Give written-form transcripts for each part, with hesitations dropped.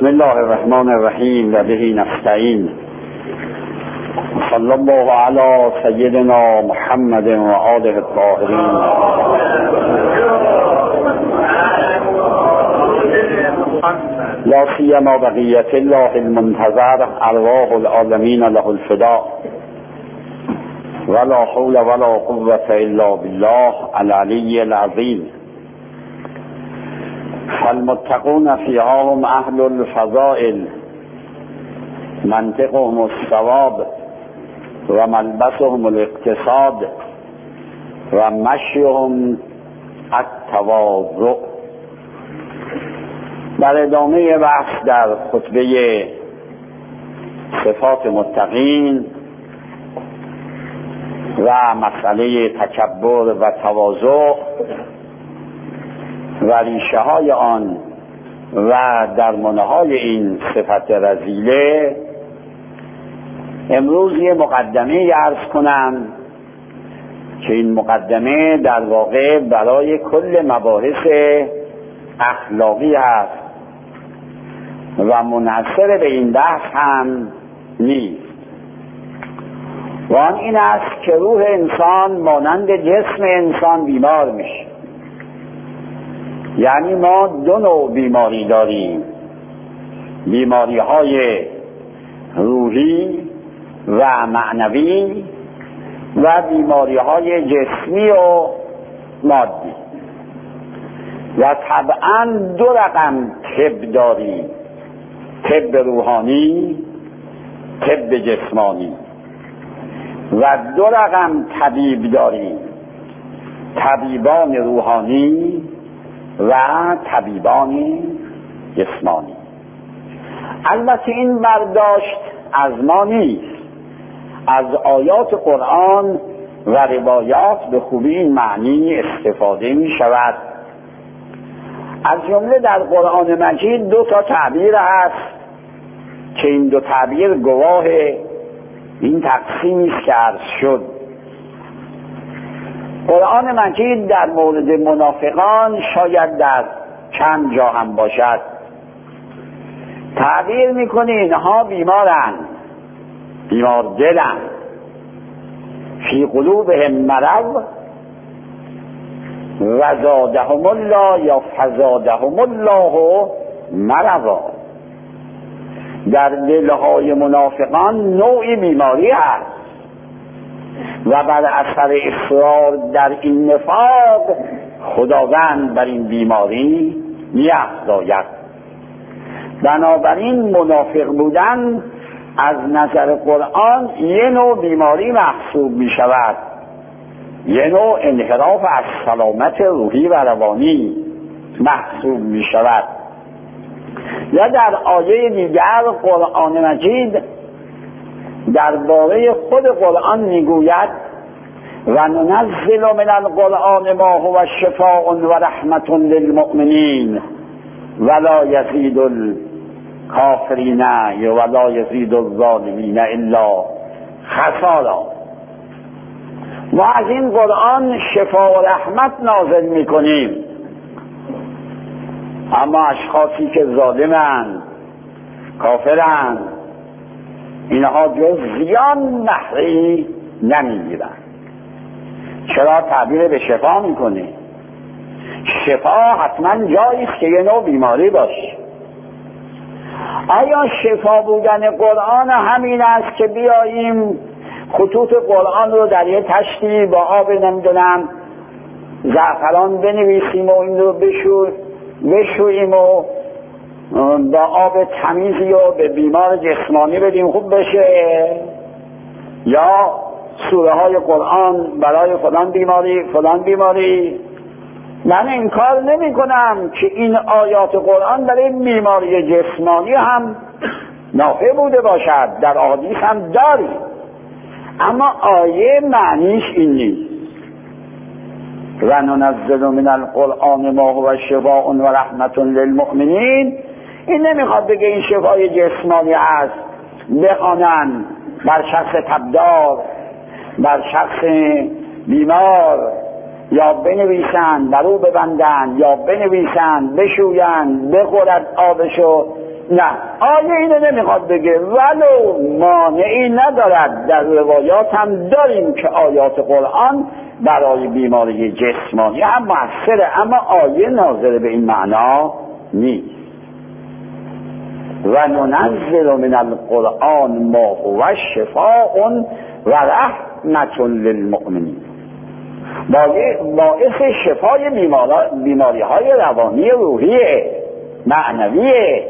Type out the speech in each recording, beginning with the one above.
بسم الله الرحمن الرحیم و به نستعین. صلی الله علی سیدنا محمد و آله الطاهرین. لا سیما بقیت الله المنتظر ارواح العالمین له الفداء ولا حول ولا قوة الا بالله العلی العظیم. فالمتقون فيها هم اهل الفضائل منطقهم الصواب و ملبسهم الاقتصاد و مشیهم التواضع. در ادامه بحث در خطبه صفات متقین و مسئله تکبر و تواضع و ریشه های آن و درمانه های این صفت رذیله، امروز یه مقدمه عرض کنم که این مقدمه در واقع برای کل مباحث اخلاقی است و منحصر به این بحث هم نیست، و آن این است که روح انسان مانند جسم انسان بیمار میشه. یعنی ما دو نوع بیماری داریم، بیماری های روحی و معنوی و بیماری های جسمی و مادی، و طبعا دو رقم طب داریم، طب روحانی، طب جسمانی، و دو رقم طبیب داریم، طبیبان روحانی و طبیبان جسمانی. البته این برداشت از ما نیست، از آیات قرآن و روایات به خوبی این معنی استفاده می شود. از جمله در قرآن مجید دو تا تعبیر هست که این دو تعبیر گواه این تقسیمی است که عرض شد. قرآن مجید در مورد منافقان شاید در چند جا هم باشد تعبیر میکنه اینها بیمارن، بیمار دلن، فی قلوبهم مرض و زادهم الله یا فزادهم الله مرضا. در دلهای منافقان نوعی بیماری هست و بر اثر اصرار در این نفاق خداوند بر این بیماری می‌افزاید. بنابراین منافق بودن از نظر قرآن یه نوع بیماری محسوب می شود، یه نوع انحراف از سلامت روحی و روانی محسوب می شود. یا در آیه دیگر قرآن مجید درباره خود قرآن میگوید و ننزل من القرآن ما هو شفاء و رحمت للمؤمنین ولا یزید الکافرین ولا یزید الظالمین الا خسارا. ما از این قرآن شفا و رحمت نازل میکنیم، اما اشخاصی که ظالمند، کافرند، اینها جز زیان نحری نمیگیرن. چرا تعبیر به شفا میکنه؟ شفا حتما جایی است که یه نوع بیماری باشه. آیا شفا بودن قرآن همین است که بیاییم خطوط قرآن رو در یه تشتی با آب نمیدونم زعفران بنویسیم و این رو بشوییم و با آب تمیزی و به بیمار جسمانی بدیم خوب بشه؟ یا سوره های قرآن برای فلان بیماری؟ من انکار نمی کنم که این آیات قرآن برای بیماری جسمانی هم نافع بوده باشد، در احادیث هم داریم، اما آیه معنیش این نیست. و ننزل من القرآن ما هو شفاء و رحمت للمؤمنین، این نمیخواد بگه این شفای جسمانی است بخوانن بر شخص تبدار، بر شخص بیمار، یا بنویسن بر او ببندن، یا بنویسن بشوین بخورد آبشو نه، آیه اینو نمیخواد بگه، ولو مانعی ندارد. در روایات هم داریم که آیات قرآن برای بیماری جسمانی هم مؤثره، اما آیه ناظر به این معنا نیست. و ننزل من القرآن ما هو شفاء و رحمة للمؤمنین، باعث شفای بیماری های روانی روحی معنوی.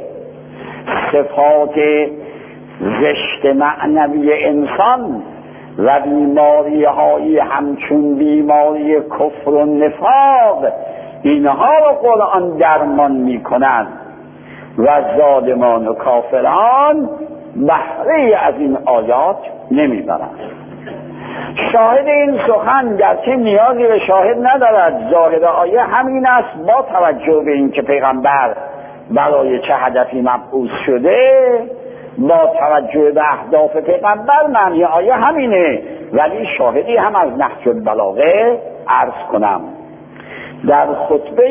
صفات زشت معنوی انسان و بیماری های همچون بیماری کفر و نفاق، اینها را قرآن درمان می کند و ظالمان و کافران بهره از این آیات نمی برند. شاهد این سخن گرچه نیازی به شاهد ندارد، ظاهر آیه همین است، با توجه به این که پیغمبر برای چه هدفی مبعوث شده، با توجه به اهداف پیغمبر معنی آیه همینه، ولی شاهدی هم از نهج البلاغه عرض کنم. در خطبه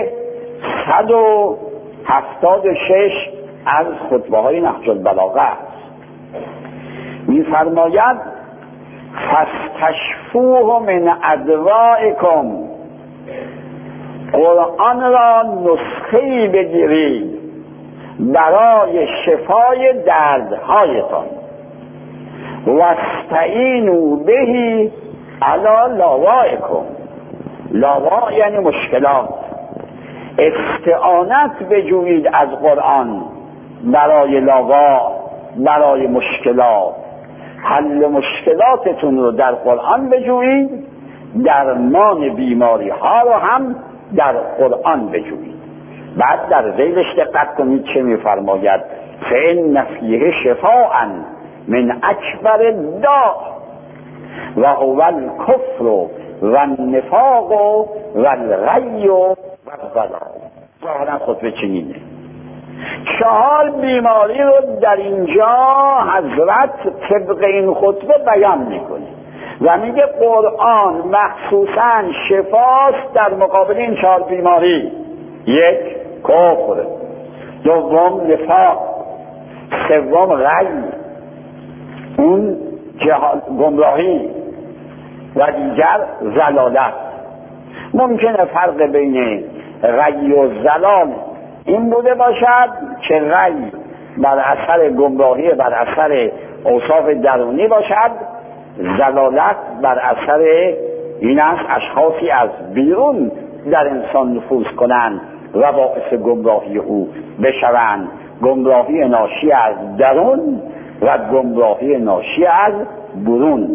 176 از خطبه های نهج البلاغه است، می‌فرماید فاستشفوه من ادوائکم، قرآن را نسخه‌ای بگیرید برای شفای دردهایتان، واستعینوا به علی لاوائکم، لاوا یعنی مشکلات، استعانت بجویید از قرآن برای لاوا، برای مشکلات، حل مشکلاتتون رو در قرآن بجویید، درمان بیماری ها رو هم در قرآن بجویید. بعد در ذیلش دقت کنید چه میفرماید، فإن فیه شفاء من اکبر الداء و هو الکفر و النفاق و الغی و الضلال. ظاهرا خطبه چنینه. 4 بیماری رو در اینجا حضرت طبق این خطبه بیان میکنه و میگه قرآن مخصوصا شفاست در مقابل این 4 بیماری: 1 کفر، 2 نفاق، 3 غی، اون گمراهی، و دیگر ضلالت. ممکنه فرق بین غی و ضلال این بوده باشد که غی بر اثر گمراهی، بر اثر اوصاف درونی باشد، ضلالت بر اثر این است اشخاصی از بیرون در انسان نفوذ کنند و باعث گمراهی او بشوند، گمراهی ناشی از درون و گمراهی ناشی از برون.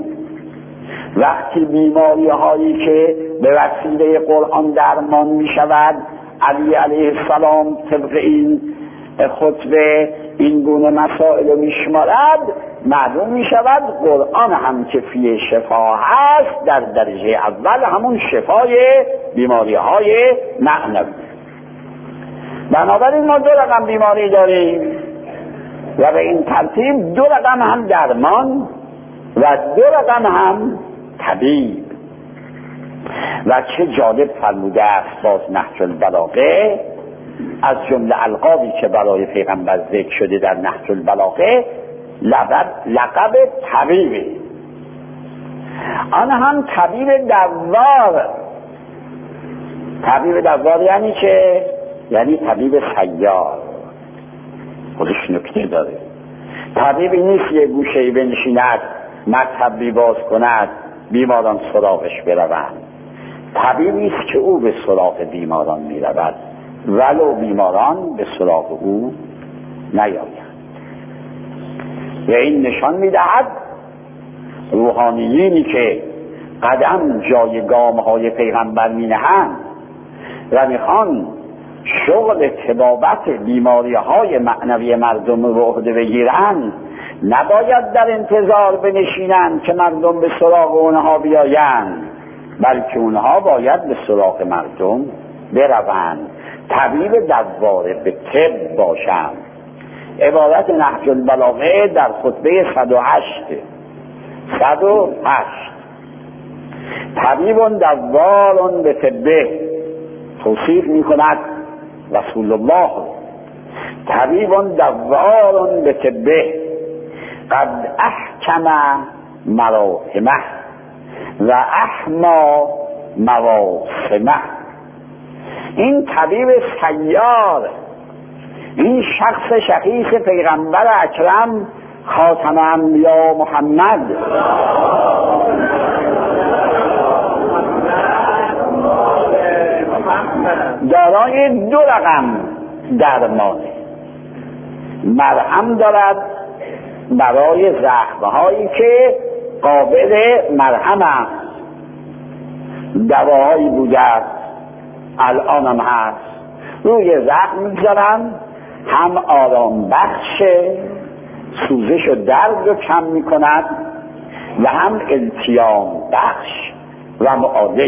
وقتی بیماری هایی که به وسیله قرآن درمان می شود، علی علیه السلام طبق این خطبه این گونه مسائل می شمارد، معلوم می شود قرآن هم که فیه شفا هست، در درجه اول همون شفای بیماری های معنوی. بنابراین ما 2 رقم بیماری داریم و به این ترتیب 2 رقم هم درمان و 2 رقم هم طبیب. و چه جالب فرموده است باز نهج البلاغه، از جمله القابی که برای پیغمبر ذکر شده در نهج البلاغه لقب طبیب، آن هم طبیب دوار. طبیب دوار یعنی چه؟ یعنی طبیب سیار. خودش نکته داره. طبیبی نیست یه گوشه‌ای بنشیند، مطبی باز کند، بیماران سراغش بروند. طبیبی است که او به سراغ بیماران می رود ولو بیماران به سراغ او نیایند. و این نشان می دهد روحانیینی که قدم جای گامهای پیغمبر می نهند و می خوان شغل طبابت بیماری های معنوی مردم رو عهده بگیرند، نباید در انتظار بنشینند که مردم به سراغ اونها بیایند، بلکه اونها باید به سراغ مردم بروند، طبیب دواره به طب باشند. عبارت نهج البلاغه در خطبه 108 طبیب دوار به طبه توصیف می کند رسول الله. طبیب دوار به طبه قد احکم مراحمه و احما مواسمه. این طبیب سیار، این شخص شخیص پیغمبر اکرم خاتم انبیا محمد دارای 2 رقم درمانه. مرهم دارد برای زخمهایی که قابل مرهم است، دواهایی بوده الان هم هست، روی زخم میگذارن، هم آرام بخش سوزش و درد رو کم میکند و هم التیام بخش و معالج.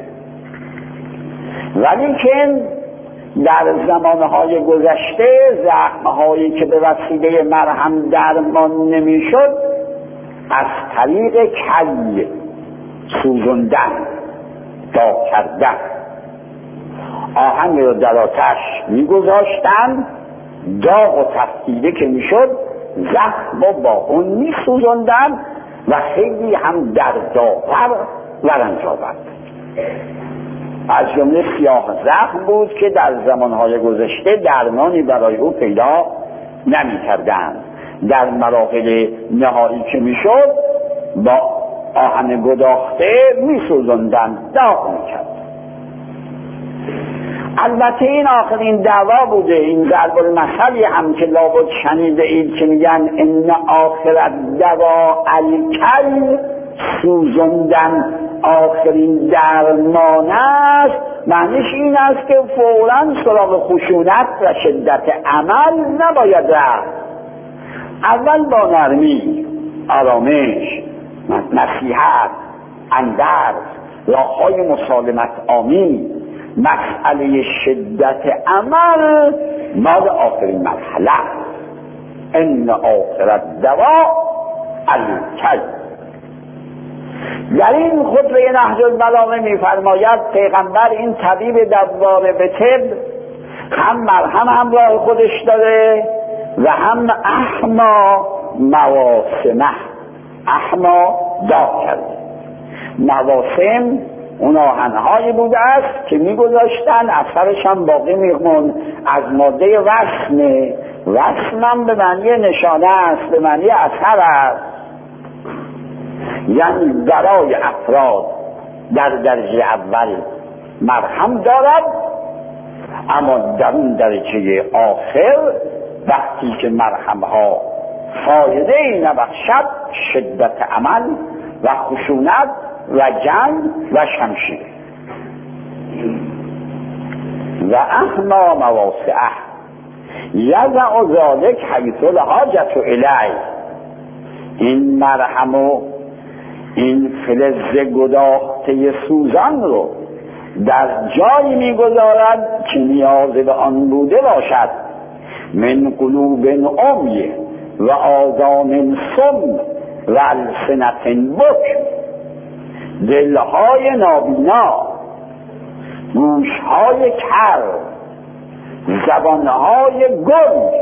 ولیکن در زمانهای گذشته زخمهایی که به وسیله مرهم درمان نمیشد از طریق کی سوزوندن، داغ کردن، آهن رو در آتش میگذاشتن، داغ و تفکیده که میشد زخم و با اون میسوزوندن و خیلی هم دردآور و رنج‌آور. از جمله سیاه زخم بود که در زمانهای گذشته درمانی برای او پیدا نمی‌کردند. در مراحل نهایی که میشد با آهن گداخته میسوزوندن، داغ میکرد. البته این آخرین دعوا بوده. این ضرب المثلی هم که لابد شنیده اید که میگن ان آخر دوا الکی، سوزوندن آخرین درمان است. معنیش این است که فوراً سراغ خشونت و شدت عمل نباید رفت. اول با نرمی، آرامش، نصیحت، اندرز، راه‌های مسالمت آمیز، مسئله شدت عمل مال آخرین مرحله. ان آخر الدوا الکی. در این خطبه نهج البلاغه می‌فرماید پیغمبر این طبیب دوار به طب هم مرهم همراه خودش داره و هم احما مواسمه، احما داغ کرده. مواسم اون آهنهایی بوده است که میگذاشتن، اثرش هم باقی میمون، از ماده وسمه. وسم هم به معنی نشانه است، به معنی اثر است. یعنی برای افراد در درجه اول مرهم دارد، اما در اون درجه آخر وقتی که مرهم ها فایده ای نبخشد، شدت عمل و خشونت و جنگ و شمشیر. و احما مواسعه یضع ذلک حیث الحاجة الیه. این مرهم و این فلز گداخته سوزان رو در جایی میگذارد که نیاز به آن بوده باشد. من قلوب عمی و آذان صم و السنة بکم. دلهای نابینا، گوشهای کر، زبانهای گنگ،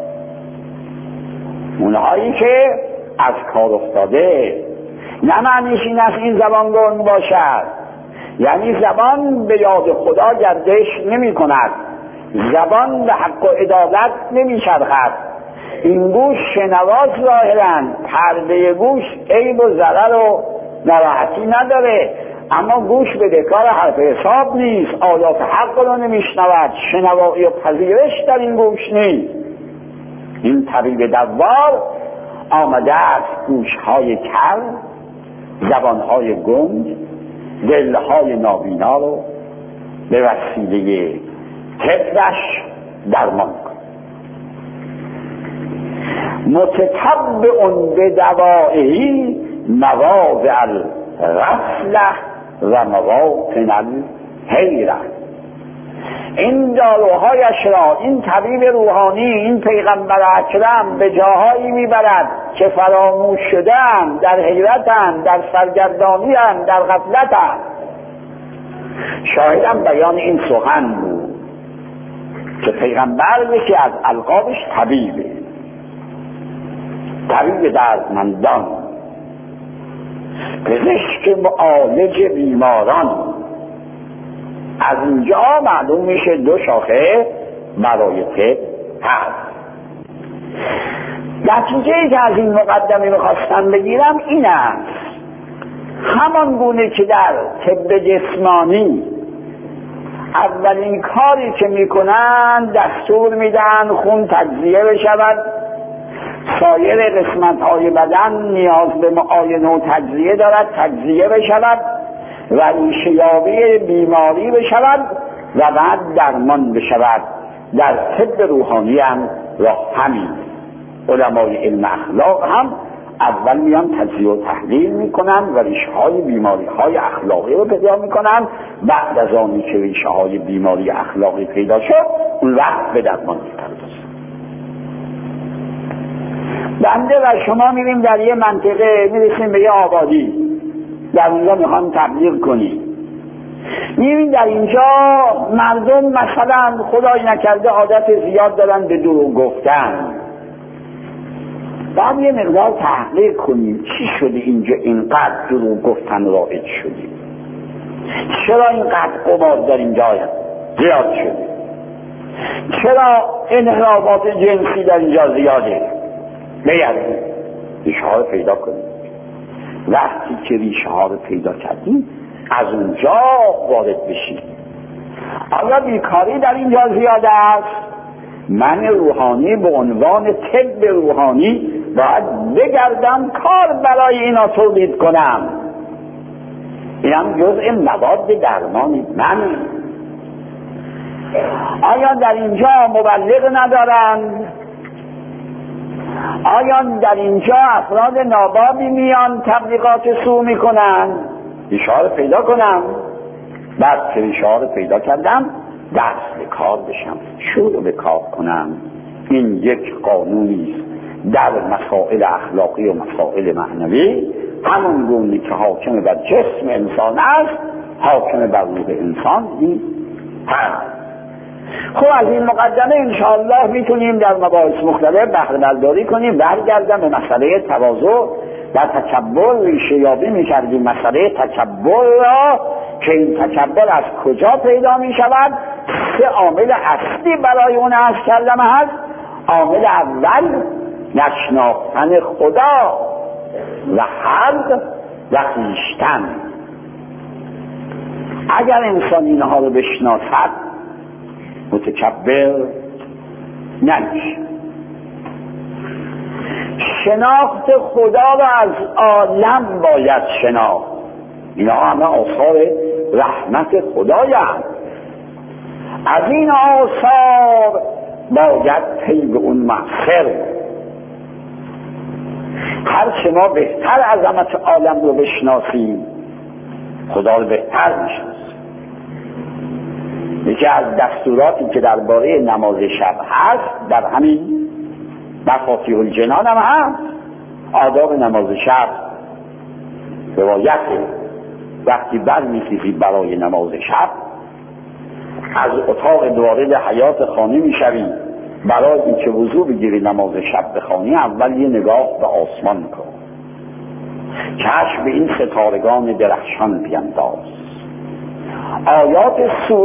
اونهایی که از کار افتاده. نه معنیش این است این زبان گنگ باشد، یعنی زبان به یاد خدا گردش نمی کند، زبان به حق و عدالت نمی چرخد. این گوش شنواز ظاهراً، پرده گوش عیب و ضرر و ناراحتی نداره، اما گوش به دکار حرف حساب نیست، آیات حق رو نمیشنود، شنوایی و پذیرش در این گوش نیست. این طبیب دوار آمده است گوشهای کر، زبانهای گنگ، دلهای نابینا رو به وسیله طبش درمان کن. متتبع به دوائه مواضع الغفله و مواطن الحیره. این داروهایش را این طبیب روحانی، این پیغمبر اکرم به جاهایی میبرد که فراموش شدن، در حیرتن، در سرگردانی، در غفلتن. شاهدم بیان این سخن بود که پیغمبر یکی از القابش طبیبه، طبیب دردمندان، پزشک معالج بیماران. از اینجا معلوم میشه دو شاخه برای طب هست. نتیجه‌ای که از این مقدمه میخواستم بگیرم این است: همان گونه که در طب جسمانی اولین کاری که میکنن دستور میدن خون تجزیه بشود، سایر قسمت‌های بدن نیاز به معاینه و تجزیه دارد، تجزیه بشود و ریشه‌یابی بیماری بشود و بعد درمان بشود. در طب روحانی هم راه همین. علمای علم اخلاق هم اول میان تجزیه و تحلیل میکنن و ریشه های بیماری های اخلاقی رو پیدا میکنن. بعد از آنی که ریشه های بیماری اخلاقی پیدا شد اون وقت به درمان میپردازن. بنده و شما میریم در یه منطقه، میرسیم به یه آبادی، در اونجا میخوام تبلیغ کنیم. میبین در اینجا مردم مثلا خدای نکرده عادت زیاد دارن به دروغ گفتن. بعد یه مقدار تحقیق کنیم چی شده اینجا اینقدر دروغ گفتن رایج شده، چرا اینقدر قمار در اینجا زیاد شده، چرا انحرافات جنسی در اینجا زیاده. بگردیم ریشه ها رو پیدا کنیم. وقتی که ریشه ها رو پیدا کردیم از اونجا وارد بشیم. آیا بیکاری در اینجا زیاده است؟ من روحانی به عنوان طب روحانی باید بگردم کار برای اینا تولید کنم. اینم جزء مواد درمانی من. آیا در اینجا مبلغ ندارند؟ آیا در اینجا افراد نابابی میان تبلیغات سو میکنن؟ ریشه ها رو پیدا کنم. بعد که ریشه ها رو پیدا کردم دست به کار بشم، شروع به کار کنم. این یک قانونی است در مسائل اخلاقی و مسائل معنوی. همون گونه که حاکم بر جسم انسان است حاکم بر روح انسان نیست. خب از این مقدمه انشاءالله میتونیم در مباحث مختلف بهره برداری کنیم. برگردم به مسئله تواضع و تکبر. ریشه یابی میکردیم مسئله تکبر را که این تکبر از کجا پیدا میشود. سه عامل اصلی برای اون عرض کردم هست. عامل اول نشناختن خدا و حد و خویشتن. اگر انسان اینها رو بشناسد متکبر نمیشه. شناخت خدا را از عالم باید شناخت. اینا همه آثار رحمت خدایند. از این آثار باید پی به اون محصر. هر چه ما بهتر عظمت عالم رو بشناسیم خدا رو بهتر میشناسیم. یکی از دستوراتی که درباره نماز شب هست در همین مفاتیح الجنان هم هست. آداب نماز شب روایت وقتی برمی‌خیزی برای نماز شب از اتاق وارد حیات خانه میشوی برای اینکه وضو بگیری نماز شب بخوانی اول یه نگاه به آسمان کن، چشم به این ستارگان درخشان بینداز. آیات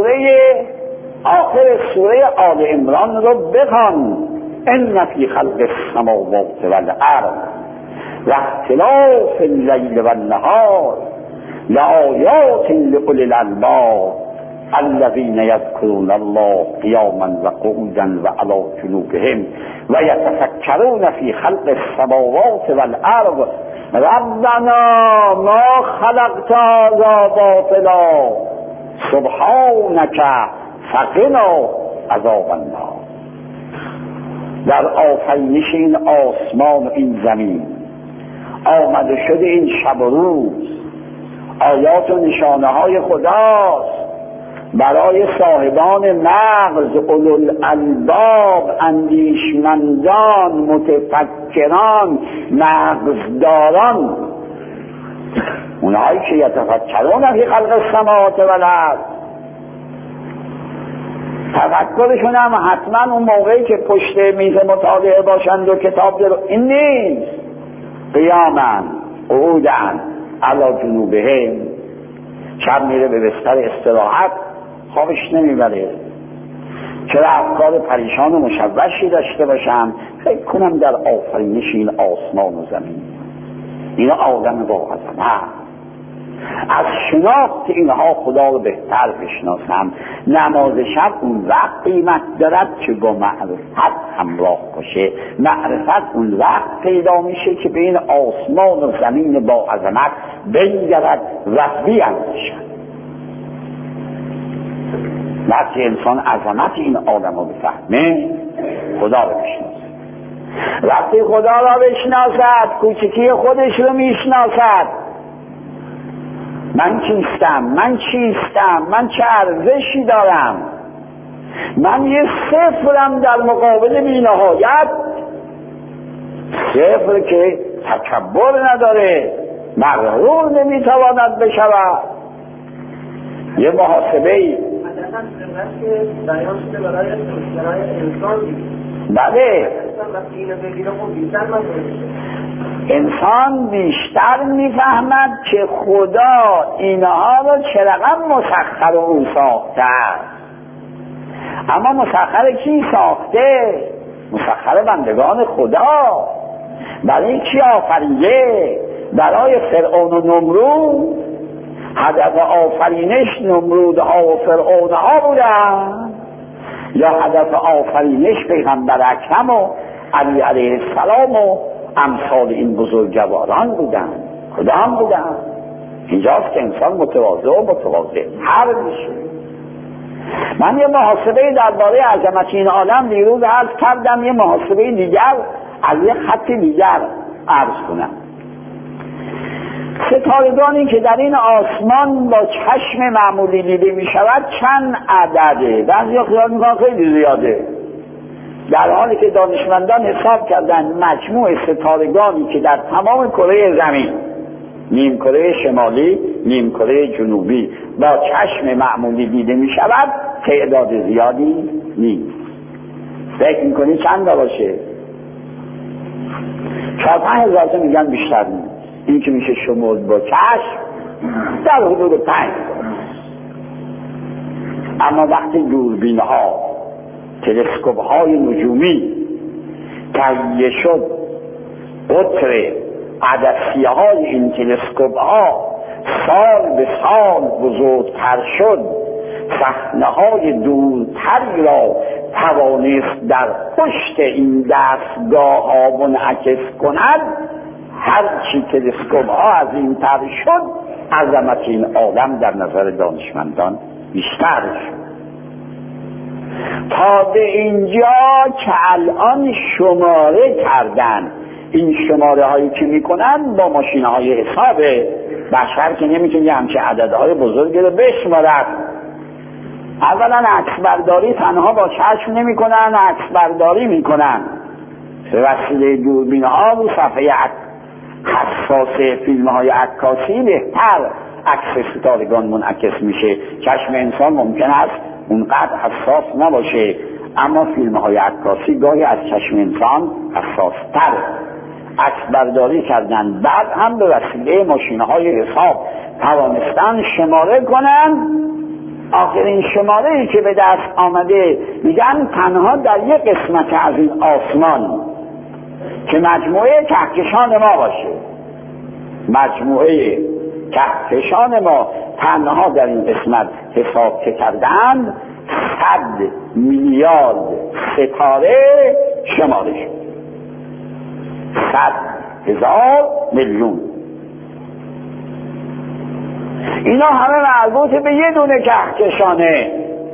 آخر سوره آل عمران رو بخوان. ان فی خلق السماوات والارض و اختلاف اللیل والنهار لآیات لأولی الالباب الذین یذکرون الله قیاما و قعودا و علی جنوبهم و یتفکرون فی خلق السماوات والارض ربنا ما خلقت هذا باطلا سبحانک فقنا عذاب النار. در آفرینش این آسمان و این زمین آمده شده این شب و روز آیات و نشانه های خداست برای صاحبان مغز، اولوالالباب، اندیشمندان، متفکران، مغزداران، اونهایی که یتفکرون فی خلق السماوات والارض. تفکرشون هم حتما اون موقعی که پشت میز مطالعه باشند و کتاب این نیست. قیامن قعودن علی جنوبهم، شب میره به بستر استراحت، خوابش نمیبره. چرا افکار پریشان و مشوشی داشته باشم؟ فکر کنم در آفرینش این آسمان و زمین، اینا آدم با عظمت، از شناخت اینها خدا رو بهتر بشناسم. نماز شب اون وقت قیمت دارد که با معرفت همراه باشه. معرفت اون وقت پیدا میشه که به این آسمان و زمین با عظمت بنگرد و بیاندیشد. وقتی انسان عظمت این آدم رو بفهمه، خدا رو بشناسه. وقتی خدا را بشناسد، کوچکی خودش رو میشناسد. من کیستم؟ من چیستم؟ من چه ارزشی دارم؟ من یه صفرم در مقابل بی‌نهایت، صفر که تکبر نداره، مغرور نمیتواند بشود. یه محاسبه‌ای بله، انسان بیشتر میفهمد که خدا اینها رو چه رقم مسخر او ساخته است. اما مسخر کی ساخته؟ مسخر بندگان خدا. برای کی آفریده؟ برای فرعون و نمرود. هدف آفرینش نمرودها و فرعونها بودن، یا هدف آفرینش پیغمبر اکرم و علی علیه السلام و امثال این بزرگواران بودن؟ کدام بودن؟ اینجاست که انسان متواضع و متواضع هر میشه. من یه محاسبه درباره عظمت این عالم دیروز عرض کردم، یه محاسبه دیگر از یه خط دیگر عرض کنم. ستارگانی که در این آسمان با چشم معمولی دیده می شود چند عدده؟ بعضی خیال میکنن خیلی زیاده، در حالی که دانشمندان حساب کردن مجموع ستارگانی که در تمام کره زمین، نیم کره شمالی، نیم کره جنوبی، با چشم معمولی دیده می شود تعداد زیادی نیست. فکر میکنی چند باشه؟ 4-5 هزار میگن بیشتر نیست. این که میشه شمرد با چشم در حدود 5. اما وقتی دوربین ها، تلسکوپ های نجومی تهیه شد، قطر عدسیه های این تلسکوپ ها سال به سال بزرگتر شد، صحنه های دورتری را توانست در پشت این دستگاه ها منعکس کند، هرچی تلسکوپ ها از این تر شد، عظمت این عالم در نظر دانشمندان بیشتر شد. تا به اینجا که الان شماره کردن، این شماره هایی که میکنن با ماشین های حساب بشر که نمیتونه همچه عددهای بزرگی رو بشمارد. اولا عکس برداری تنها با چشم نمیکنن، عکس برداری میکنن به وسیله دوربین ها رو صفحه حساس فیلم های عکاسی بهتر عکس ستارگان منعکس میشه. چشم انسان ممکن است اونقدر حساس نباشه، اما فیلم های عکاسی گاهی از چشم انسان حساس تر. عکس برداری کردن، بعد هم به وسیله ماشین های حساب توانستن شماره کنن. آخرین شماره ای که به دست آمده میگن تنها در یک قسمت از این آسمان که مجموعه کهکشان ما باشه، مجموعه کهکشان ما تنها در این قسمت حساب که کردند 100 میلیارد ستاره شماره شد. 100,000 میلیون. اینا همه مربوط به یه دونه کهکشانه.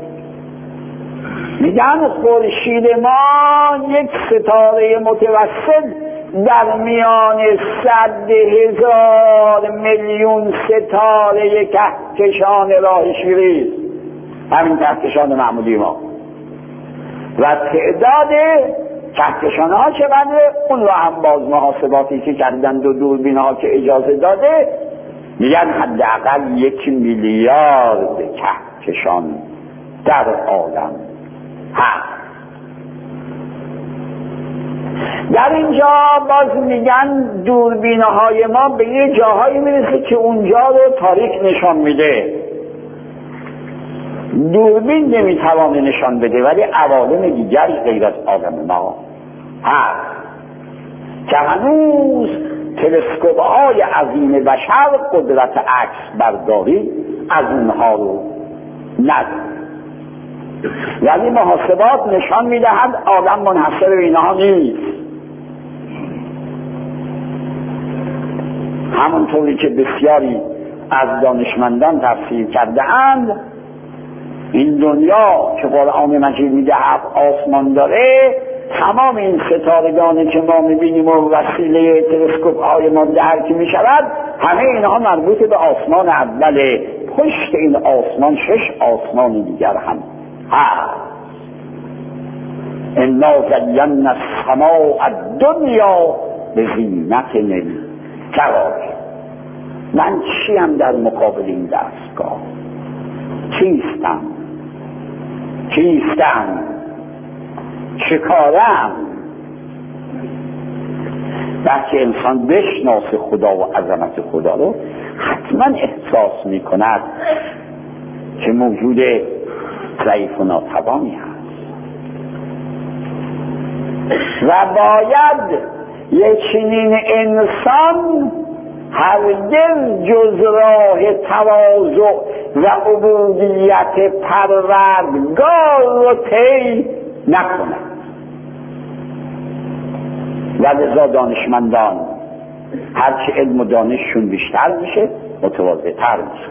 میگن خورشید ما یک ستاره متوسط در میان 100,000 میلیون ستاره کهکشان راه شیری، همین کهکشان معمولی ما، و تعداد کهکشان ها چقدره اون رو هم باز محاسباتی که کردن دو دوربین ها که اجازه داده میگن حداقل 1 میلیارد کهکشان در عالم هست. در اینجا باز میگن دوربین‌های ما به یه جاهایی میرسه که اونجا رو تاریک نشان میده، دوربین نمیتوانه نشان بده، ولی عوالم دیگری غیر از عالم ما هست که هنوز تلسکوپ‌های عظیم بشر قدرت عکس برداری از اونها رو نداره. یعنی محاسبات نشان میدهند عالم منحصر به اینها نیست. همونطوری که بسیاری از دانشمندان تفسیر کرده اند، این دنیا که قرآن مجید میگه آسمان داره، تمام این ستارگانی که ما میبینیم و وسیله تلسکوپ های ما درک میشود، همه اینها مربوط به آسمان اوله. پشت این آسمان 6 آسمان دیگر هم هست. انا زینا السماء الدنیا بزینت الکواکب. من چیم در مقابل این دستگاه؟ چیستم؟ چه کارم؟ وقتی انسان بشناسه خدا و عظمت خدا رو، حتما احساس میکند که موجود ضعیف و ناتوانی هست و باید یک چنین انسان هرگز جز راه تواضع و عبودیت پروردگار رو طی نکند. و لذا دانشمندان هرچه علم و دانششون بیشتر میشه متواضع‌تر میشه.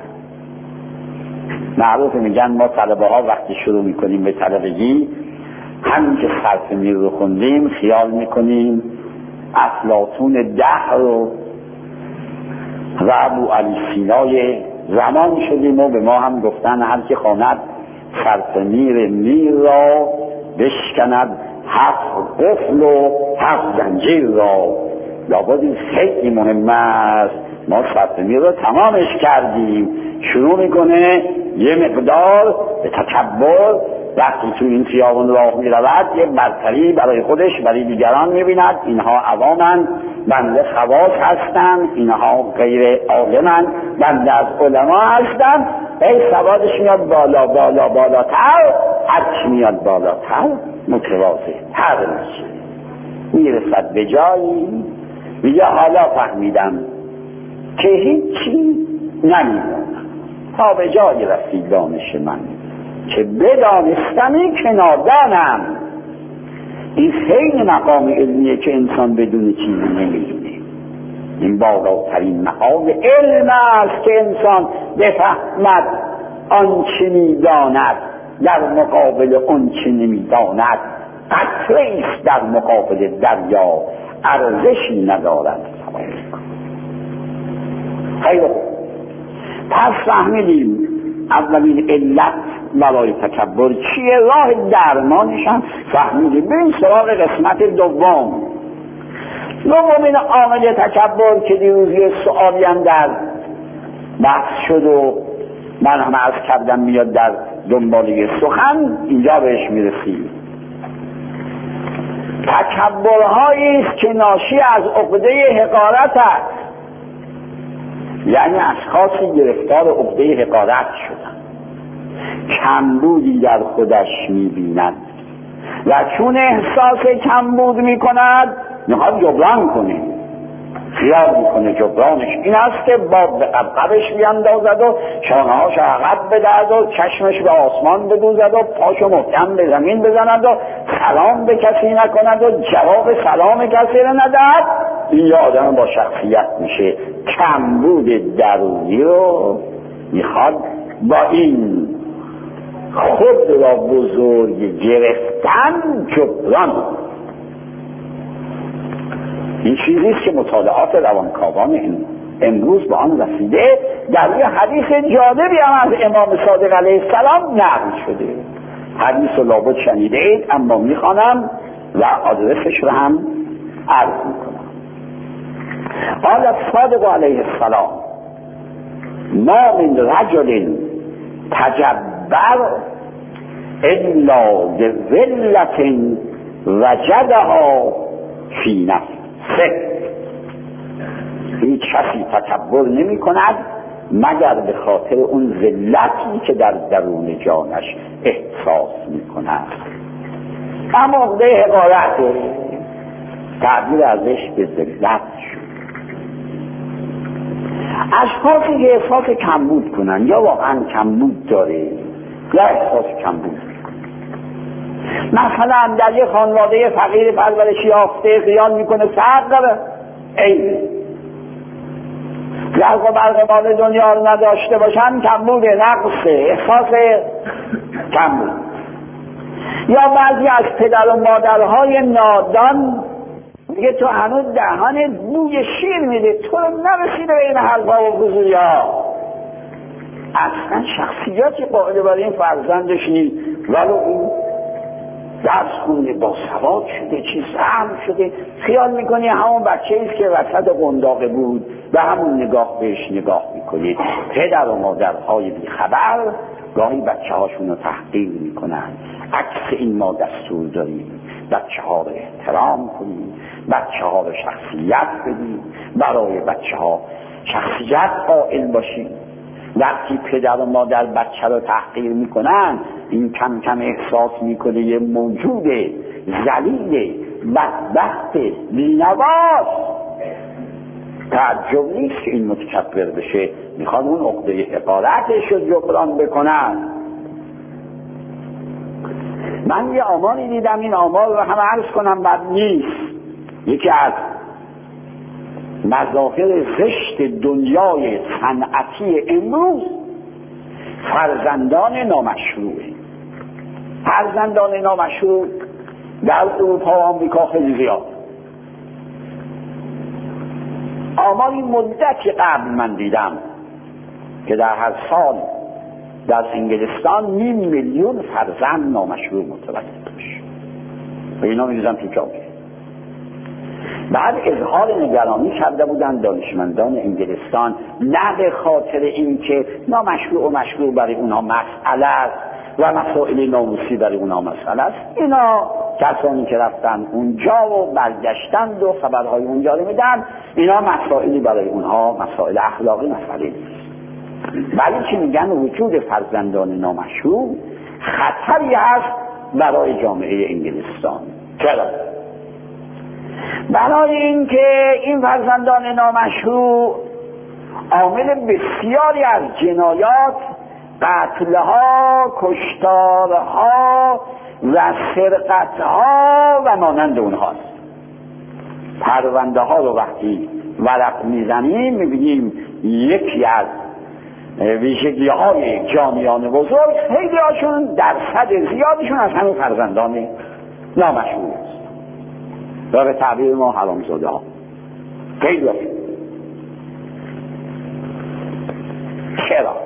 معروف میگن ما طلبه ها وقتی شروع میکنیم به طلبگی، همین که صرف میر رو خوندیم خیال میکنیم افلاطون 10 رو و ابو علی سینای زمان شدیم و به ما هم گفتن هر که خواند صرف میر را بشکند 7 قفل و 7 زنجیر را. لابد این خیلی مهم است. ما صرف میر رو تمامش کردیم. شروع میکنه یه مقدار به تکبر، وقتی تو این خیابان راه میرود یه برتری برای خودش برای دیگران میبیند. اینها عوامن، بنده خواص هستن، اینها غیر عالمن، بنده از علما هستن. ای سوادش میاد بالا بالا بالاتر، هرچی میاد بالاتر متواضع‌تر میشه. میرسد به جایی میگه حالا فهمیدم که هیچی نمیدونم، تا به جایی رسید دانش من که بدانستمی که نادانم. این خیلی مقام علمیه که انسان بدون چیزی نمیدونه. این بالاترین مقام علم است که انسان بفهمد آنچه میداند در مقابل آنچه نمیداند قطره است در مقابل دریا، ارزشی ندارد. خیلی خوب، پس فهمیدیم اولین علت برای تکبر چیه، راه درمانش هم فهمیدیم. بریم سراغ قسمت دوم. دومین عامل تکبر که دیروز یه سؤالی هم در بحث شد و من هم عرض کردم میاد در دنباله سخن، اینجا بهش میرسیم. تکبرهایی است که ناشی از عقده حقارت است. یعنی اشخاصی گرفتار عقده حقارت شدن، کمبودی در خودش میبیند و چون احساس کمبود میکند میخواد جبران کنه، خیال میکنه جبرانش این است که باب به قبقبش بیاندازد و شانهاش عقب بدهد و چشمش به آسمان بدوزد و پاشو محکم به زمین بزند و سلام به کسی نکند و جواب سلام کسی را ندهد. این آدم با شخصیت میشه. کمبود درونی رو میخواد با این خود را بزرگ گرفتن جبران. این چیزیست که مطالعات روانکاوان امروز با آن رسیده. در یه حدیث جالبی هم از امام صادق علیه السلام نقل شده. حدیث رو لابد شنیده اید، اما میخوانم و آدرسش رو هم عرض میکنم. قال الصادق علیه السلام: ما من رجل تجبر الا بذلت وجدها فی نفسه. هیچ کسی تکبر نمی کند مگر به خاطر اون ذلتی که در درون جانش احساس می کند. اما عقده حقارت تعبیر ازش به ذلت شد. اشخاصی که احساس کمبود کنن یا واقعا کمبود داره یا احساس کمبود، مثلا در یه خانواده فقیر پرورش یافته خیال میکنه فرق داره، عیبه. زرق و برق مال دنیا رو نداشته باشن کمبوده، نقصه، احساس کمبود. یا بعضی از پدر و مادرهای نادان میگه تو هنوز دهان بوی شیر میده، تو رو نرسیده به این حلقا و گوزویا. اصلا شخصیتی قائل بر این فرزندش نیست، ولی اون درس خونده، با سواد شده، چیز فهم شده، خیال میکنی همون بچه ایست که وسط قنداقه بود و همون نگاه بهش نگاه میکنید. پدر و مادرهای بیخبر گاهی بچه هاشون رو تحقیر میکنن. عکس این ما دستور داریم بچه ها رو احترام کنیم، بچه ها رو شخصیت بدیم، برای بچه ها شخصیت قائل باشیم. وقتی پدر و مادر بچه رو تحقیر میکنن، این کم کم احساس میکنه یه موجود ذلیل بدبخت بی‌نواست. تعجب نیست که این متکبر بشه، میخواد اون عقده حقارتش رو جبران بکنن. من یه آماری دیدم، این آمار رو هم عرض کنم بد نیست. یکی از مظاهر زشت دنیای صنعتی امروز فرزندان نامشروعه. فرزندان نامشروع در اروپا و آمریکا خیلی زیاد. آماری مدتی قبل من دیدم که در هر سال در انگلستان 500,000 فرزند نامشروع متولد میشه و اینا می‌ریزن تو جامعه. بعد اظهار نگرانی کرده بودن دانشمندان انگلستان، نه به خاطر اینکه نامشروع و مشروع برای اونها مسئله است و مسائل ناموسی برای اونها مسئله است. اینا کسانی که رفتن اونجا و برگشتند و خبرهای اونجا رو میدن، اینا مسائلی برای اونها مسائل اخلاقی مسئله نیست. ولی که میگن وجود فرزندان نامشروع خطری هست برای جامعه انگلستان. چرا؟ برای اینکه این فرزندان نامشروع عامل بسیاری از جنایات، قتلها، کشتارها و سرقتها و مانند اونهاست. پرونده ها رو وقتی ورق میزنیم میبینیم یکی از ویژگی های جامعیان بزرگ خیلی هاشون درصد زیادشون از همین فرزندان نامشروع است و به تعبیر ما حرامزاده ها خیلی هاشون. چرا؟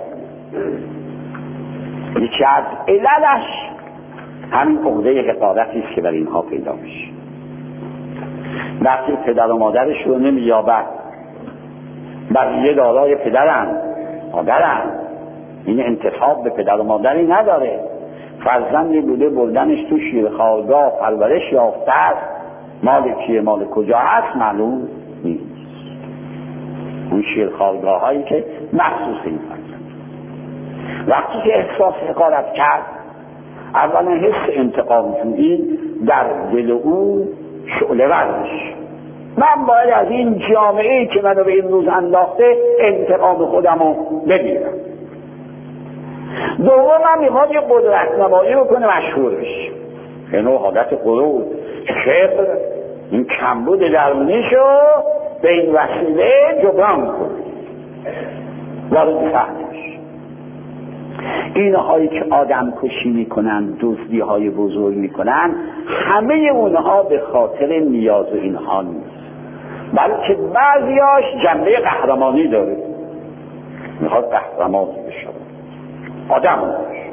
یکی از عللش همین عقده حقارتی است که برای اینها پیدا میشه. وقتی پدر و مادرش رو نمییابد، بقیه دارای پدرن مادرن، این انتصاب به پدر و مادری نداره. فرزندی بوده بردنش تو شیرخوارگاه پرورش یافته است، مال کیه مال کجا هست معلوم نیست. اون شیرخوارگاه هایی که مخصوص این فرزند، وقتی که احساس حقارت کرد، اولا حس انتقام جویی در دل او شعله ور میشه. من باید از این جامعه‌ای که منو به این روز انداخته انتقام خودم رو بگیرم. دوم من میخواد یه قدرت نمایی بکنه مشهور بشه، به نوع حالت غرور، کبر، این کمبود درونیشو به این وسیله جبران کنه، وارد فهمش. اینهایی که آدم کشی میکنن، دزدی های بزرگ میکنن، همه اونها به خاطر نیاز اینها نیست، بلکه بعضیاش جنبه قهرمانی داره، میخواد قهرمانی بشه، آدم باشه.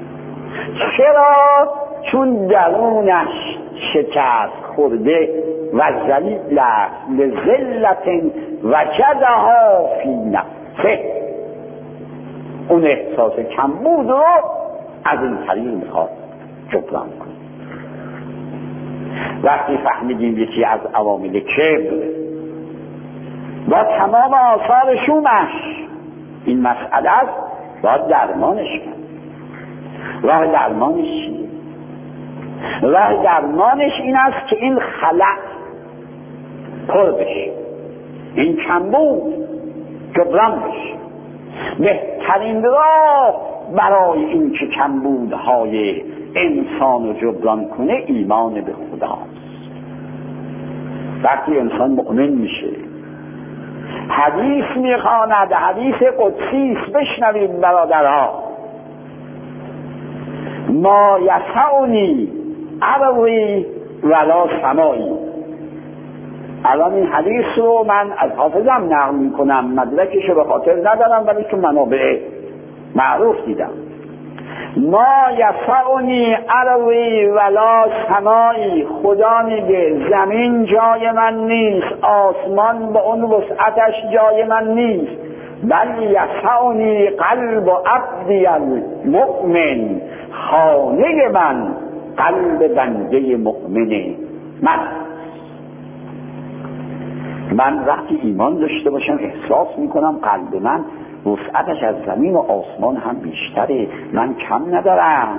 چرا؟ چون درونش شکست خورده و ذلیل است، لذلت وجدها فی نفسه. اون احساس کمبود رو از این طریق میخواد جبران کنیم. وقتی فهمیدیم یکی از عوامل کبر و تمام آثار شومش این مسئله است، باید درمانش کرد. راه درمانش چیه؟ راه درمانش این است که این خلأ پر بشه، این کمبود جبران بشه. بهترین راه برای این که کمبودهای انسان رو جبران کنه ایمان به خداست. وقتی انسان مؤمن میشه، حدیث میخواند، حدیث قدسی است، بشنوید برادرها: ما یسعنی ارضی ولا سمایی. الان این حدیث رو من از حافظم نقل میکنم، مدرکش رو به خاطر ندارم ولی تو منابع معروف دیدم. ما یسعنی ارضی ولا سمایی، خدا میگه زمین جای من نیست، آسمان به اون وسعتش جای من نیست، بل یسعنی قلب عبدی المؤمن، خانه من قلب بنده مؤمن من وقتی ایمان داشته باشم احساس میکنم قلب من وسعتش از زمین و آسمان هم بیشتره، من کم ندارم.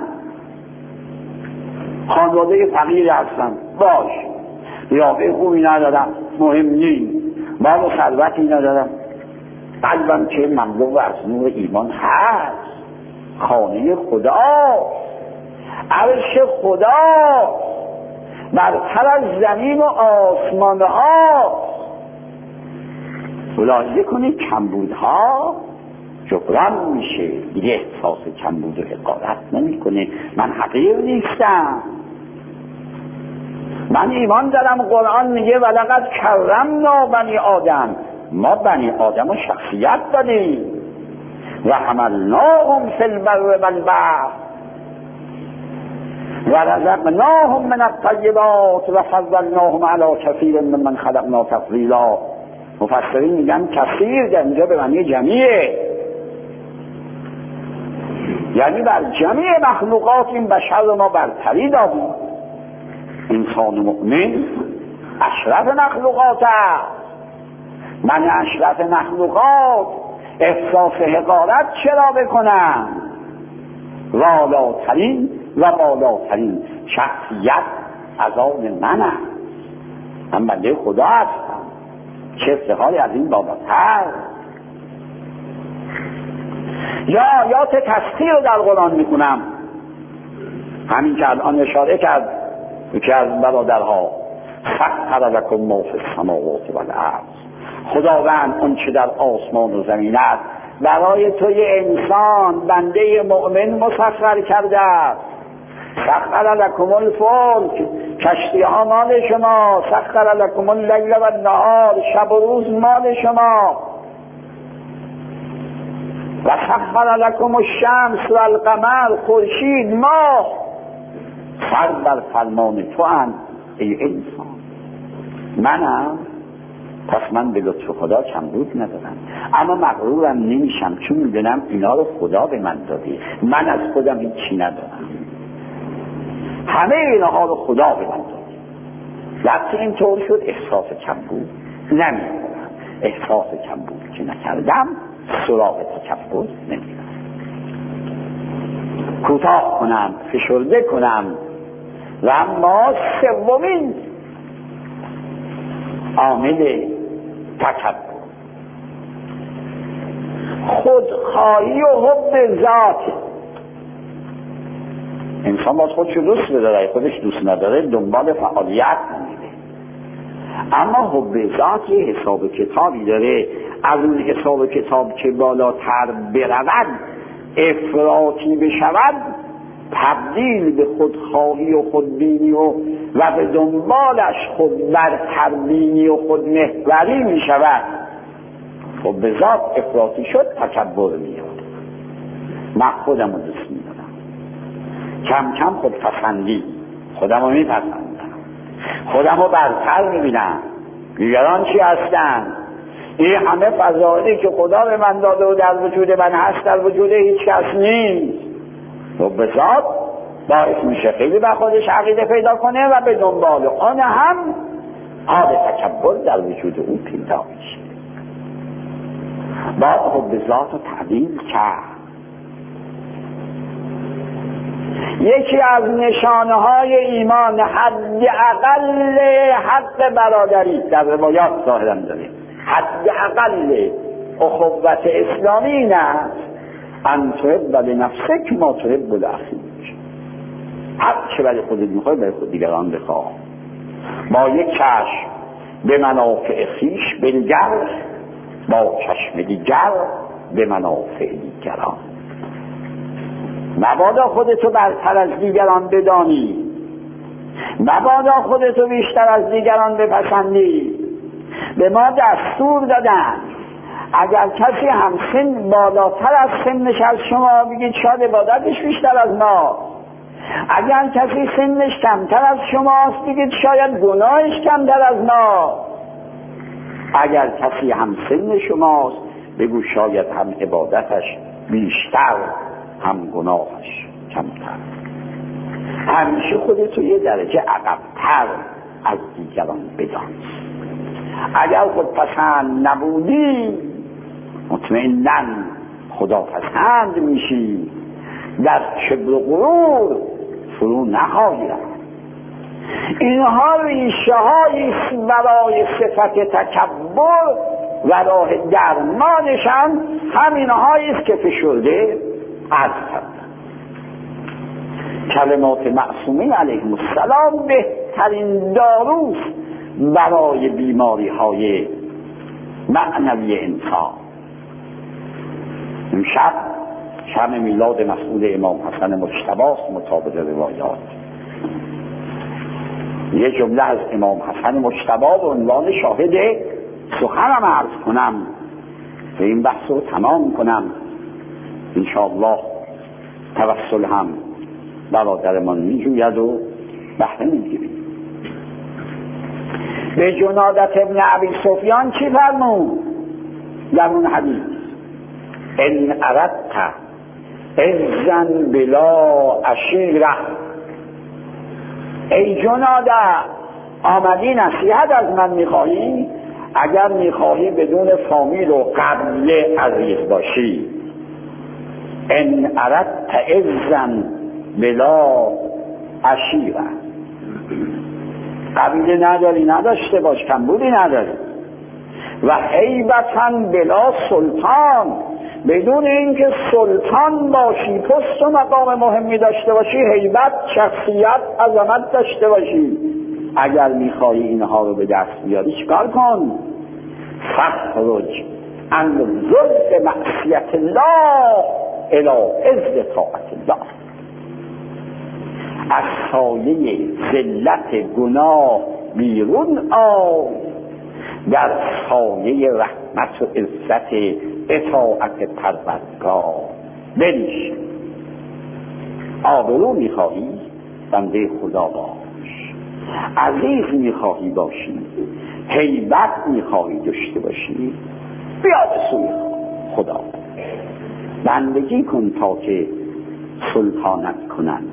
خانواده فقیر هستم، باش، ریاضه خوبی ندارم، مهم نیست، مال و ثروتی ندارم، قلبم که مملو از نور ایمان هست، خانه خدا، عرش خدا برتر از زمین و آسمان ها. ملاحظه کنید کمبودها جبران میشه، دیگه احساس کمبود و حقارت نمیکنه. من حقیر نیستم، من ایمان دارم. قرآن میگه ولقد کرمنا بنی آدم، ما بنی آدم رو شخصیت دادیم و حملناهم فی البر والبحر و رزقناهم من الطیبات و فضلناهم علی کثیر ممن خلقنا تفضیلا. مفسرین میگن کثیر در اینجا به معنی جمعیه، یعنی بر جمعی مخلوقات این بشر رو ما برتری دادیم. انسان مؤمن اشرف مخلوقات است. من اشرف مخلوقات احساس حقارت چرا بکنم؟ والاترین و بالاترین شخصیت از آن من است، من بنده خدا هستم، چه افتخاری از این بالاتر. یا آیات تسخیر رو در قرآن میکنم، همین که الان اشاره کرد یکی از برادرها: سخر لکم ما فی السماوات والارض، خداوند اون چه در آسمان و زمین است برای توی انسان بنده مؤمن مسخر کرده است. سخر لکم الفلک، کشتی ها مال شما، سخر لکم اللیل و النهار، شب و روز مال شما، و سخر لکم الشمس و القمر، خورشید ماه سر بر فرمان تو اند ای انسان. منم، پس من به لطف خدا کمبود ندارم، اما مغرورم نمیشم چون میدونم اینا رو خدا به من داده، من از خودم هیچی ندارم، همه اینها رو خدا به من داده. وقتی اینطور شد احساس کمبود نمیکنم، احساس کمبود که نکردم سراغ تکبر نمیرم. کوتاه کنم، فشرده کنم. و اما سومین عامل تکبر خودخواهی و حب ذات. انسان باید خودشو دوست بداره، خودش دوست نداره دنبال فعالیت نمیده. اما حب ذات یه حساب کتابی داره، از اون حساب کتاب که بالاتر برود، افراطی بشود، تبدیل به خودخواهی و خودبینی و به دنبالش خود برتربینی و خودمحوری می شود. خب به ذات افراطی شد، تکبر میاد. من خودم رو دوست میدارم، کم کم خودپسندی، خودم رو میپسندم، خودم رو برتر میبینم، دیگران چی هستن؟ این همه فضائلی که خدا به من داده و در وجود من هست در وجود هیچ کس نیست. و به ذات باعث میشه خیلی به خودش عقیده پیدا کنه و به دنبال آن هم آب تکبر در وجود او پیدا میشه. باید حب ذات و تعدیل کرد. یکی از نشانهای ایمان حداقل حق برادری در روایات ظاهرا داریم. حداقل اخوت اسلامی این است ان تحب لنفسک ما تحب لاخیک. هر چه برای خودت میخوای برای خود دیگران بخواه. با یک چشم به منافع خویش بنگر، با چشم دیگر به منافع دیگران. مبادا خودتو برتر از دیگران بدانی، مبادا خودتو بیشتر از دیگران بپسندی. به ما دستور دادن اگر کسی همسن بالاتر از سنش از شما بگید شاید عبادتش بیشتر از ما، اگر کسی سنش کمتر از شماست بگید شاید گناهش کمتر از ما، اگر کسی هم سن شماست بگو شاید هم عبادتش بیشتر هم گناهش کمتر. همیشه خودتو یه درجه عقب‌تر از دیگران بدان. اگر خود پسند نبودی مطمئناً خدا پسند میشی، در کبر و غرور فرو نخواهی رفت. اینها ریشه های برای صفت تکبر و راه درمانشان همینهایی است که فشرده عرض کردن. کلمات معصومین علیهم السلام بهترین داروست برای بیماری های معنوی انسان. امشب شب میلاد مسعود امام حسن مجتبی است مطابق روایات. یه جمله از امام حسن مجتبی به عنوان شاهد سخنم عرض کنم و این بحث رو تمام کنم. انشاءالله توسل هم برادرمان میجوید و بهره میگیریم. به جنادت ابن ابی سفیان چی فرمود در اون حدیث؟ ان اردت عزا بلا عشیره، ای جناده آمدی نصیحت از من میخواهی؟ اگر میخواهی بدون فامیل و قبیله عزیز باشی. ان اردت عزا بلا عشیره، قبیله نداری نداشته باش، کمبودی نداری. و هیبتا بلا سلطان، بدون اینکه سلطان باشی، پست و مقام مهمی داشته باشی، هیبت، شخصیت، عظمت داشته باشی. اگر میخوایی اینها رو به دست بیاری چیکار کن؟ فخرج عن ذل معصیت الله الی عز طاعت الله. از سایه ذلت گناه بیرون آی، در سایه رحمت و عزت اطاعت پروردگار بنشین. آبرو میخواهی بنده خدا باش، عزیز میخواهی باشی، هیبت میخواهی داشته باشی، بیا به سوی خدا بندگی کن تا که سلطانت کنند.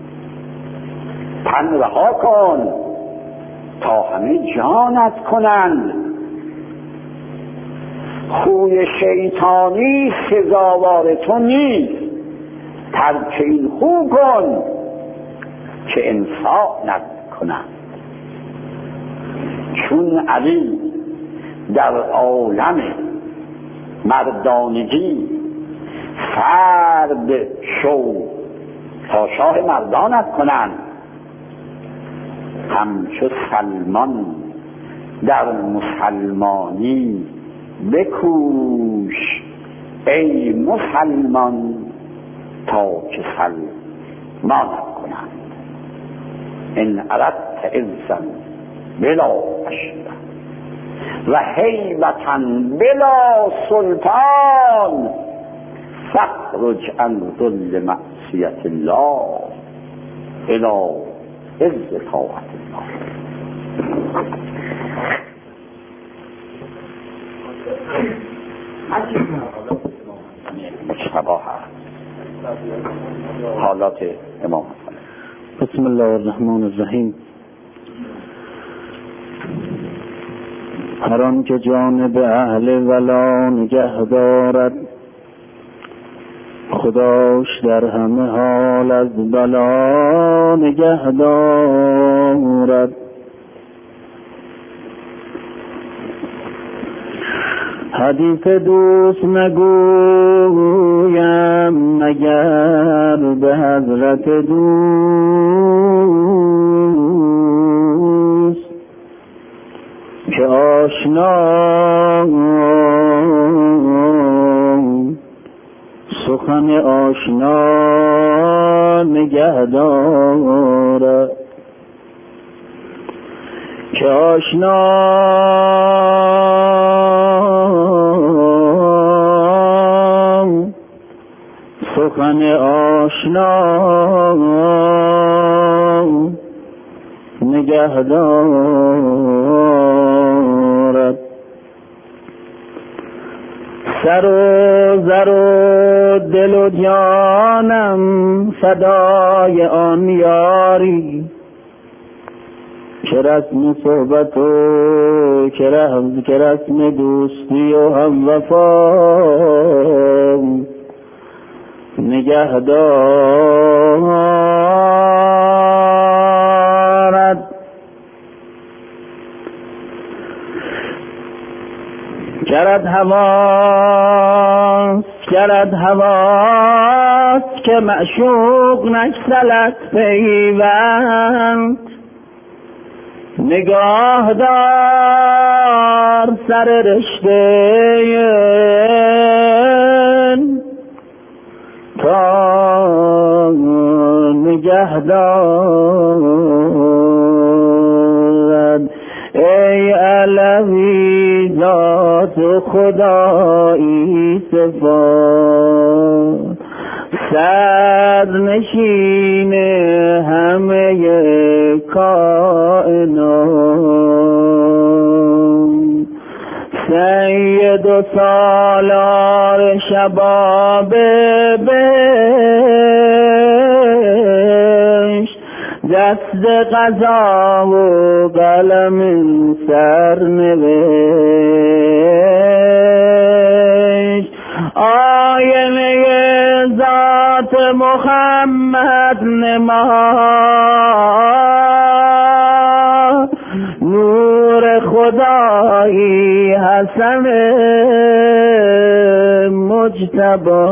تن رها کن تا همه جانت کنند. خوی شیطانی سزاوار تو نیست، ترک این خو کن که انسانت کنند. چون علی در عالم مردانگی فرد شو تا شاه مردانت کنند، همچو سلمان در مسلمانی بکوش ای مسلمان تا که سلمانت کنند. ان اردت عزا بلا عشیره و هیبتا بلا سلطان فخرج عن ذل معصیت الله الی عز طاعت الله. مجتبی هست حالات امام حسن. بسم الله الرحمن الرحیم. هر آن که جانب اهل ولا نگه دارد، خداش در همه حال از بلا نگه دارد. حدیث دوست نگویم مگر به حضرت دوست، که آشنا سخن آشنا نگه دارد، که آشنا سخن آشنا نگه دارد. سر و زر و دل و جانم فدای آن یاری، که رسم صحبت و که رسم دوستی و هم وفا نگه دارد. گرد هواست که معشوق نگسلد پیوند، نگاه دار سر رشته تا نگه دارد. ای علوی ذات خدایی صفات، صدر نشین همه کائنات، سید و سالار شباب بهشت، دست قضا و قلم سرنوشت. آینه ذات محمد نما، نور خدایی حسن مجتبی،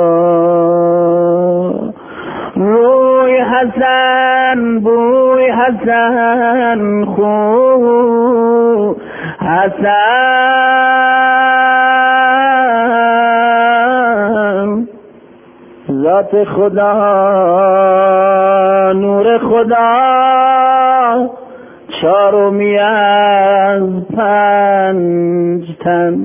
روی حسن بوی حسن خو حسن، ذات خدا نور خدا، چارمی از 5 تن.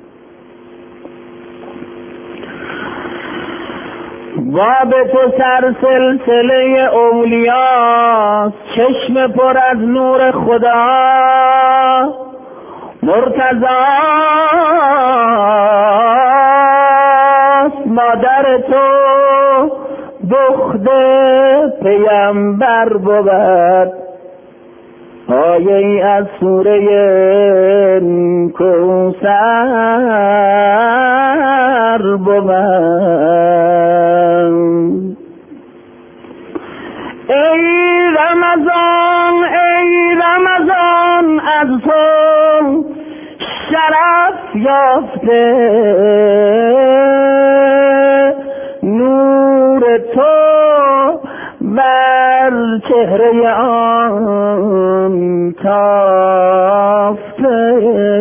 باب تو سر سلسله اولیاست، چشم پر از نور خدا، مرتضاست مادر تو، دختر پیمبر بود. آیه از سوره کوثر بود. ای رمضان از تو شرف یافته، نور تو بر چهره آن تافته.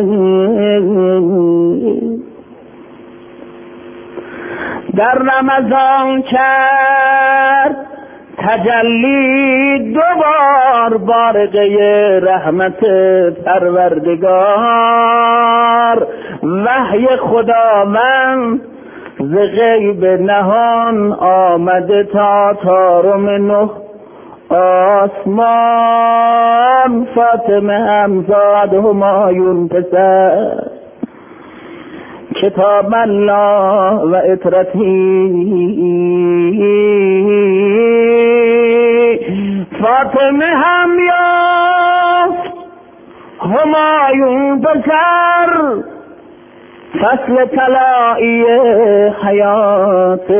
در رمضان کرد تجلی دوبار بارقه رحمت پروردگار، وحی خداوند ز غیب نهان آمده تا طارم 9 آسمان. فاطمه همزاد همایون پسر، کتاب الله و اطرتی فاطمه هم یافت همایون پسر فصل طلایی حیات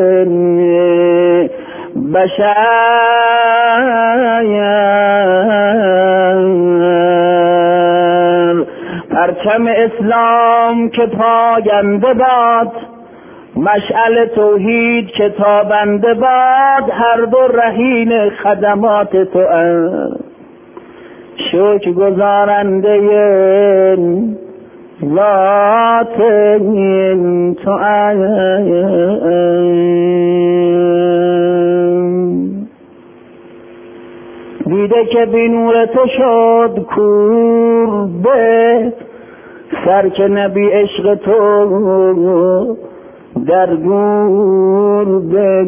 بشر پرچم اسلام که پاینده باد مشعل توحید که تابنده باد هر دو رهین خدمات تو شکر گزارنده ذات تو دیده که بی نور تو شد کور به سر که نبی عشق تو در گور به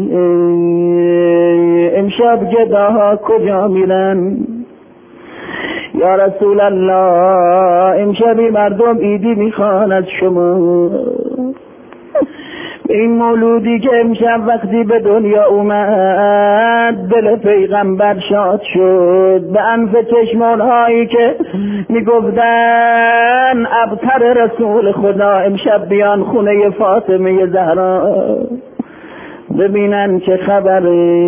امشب گداها کجا میرن یا رسول الله امشبی مردم عیدی میخوان از شما این مولودی که امشب وقتی به دنیا اومد دل پیغمبر شاد شد به انف چشمانهایی که میگفتن ابتر رسول خدا امشب بیان خونه فاطمه زهرا ببینن چه خبره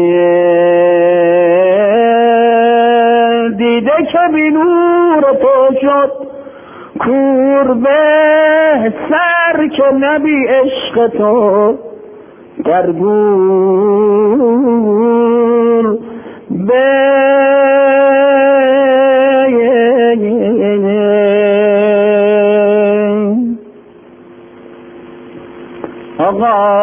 دیده که بی نور تو شد کور به سر که نبی عشق تو در گور به آقا